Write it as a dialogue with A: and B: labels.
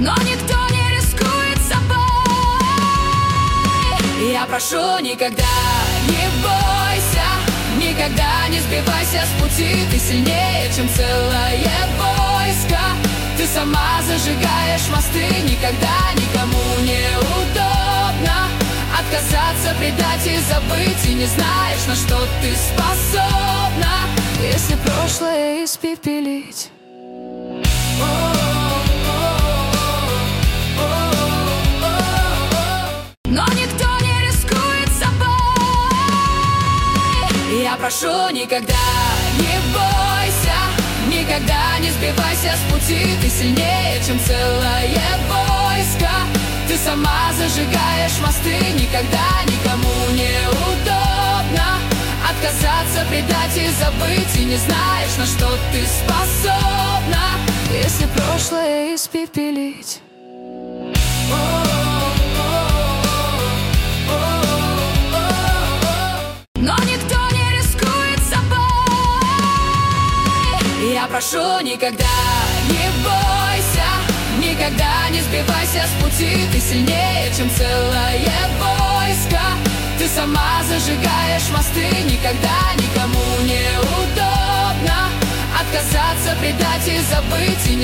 A: но никто не рискует собой. Я прошу, никогда не бойся, никогда не сбивайся с пути. Ты сильнее, чем целое войско. Ты сама зажигаешь мосты. Никогда никому не удобно отказаться, предать и забыть. И не знаешь, на что ты способна, если прошлое испепелить. Но никто не рискует собой. Я прошу, никогда не бойся, никогда не сбивайся с пути. Ты сильнее, чем целое войско. Ты сама зажигаешь мосты. Никогда никому не удобно отказаться, предать и забыть. И не знаешь, на что ты способна, если прошлое испепелить. Но никто не рискует собой. Я прошу, никогда не бойся, никогда не сбивайся с пути. Ты сильнее, чем целое войско. Ты сама зажигаешь мосты. Никогда никому не удобно отказаться, предать и забыть. И